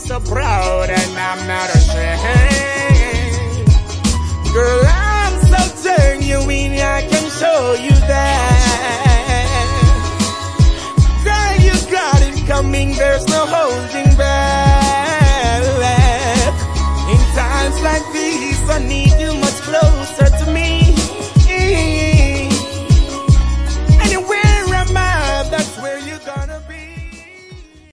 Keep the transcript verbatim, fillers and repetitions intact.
so proud and I'm not ashamed. Girl, I'm so genuine, I can show you that. Girl, you got it coming, there's no hope.